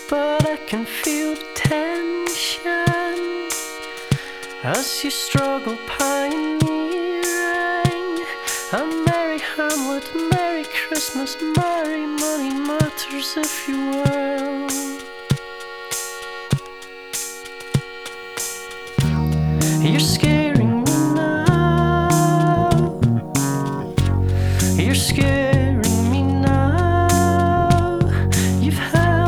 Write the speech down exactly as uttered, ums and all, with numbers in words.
but I can feel the tension as you struggle pioneering. A merry Hamlet, Merry Christmas, Merry money matters if you were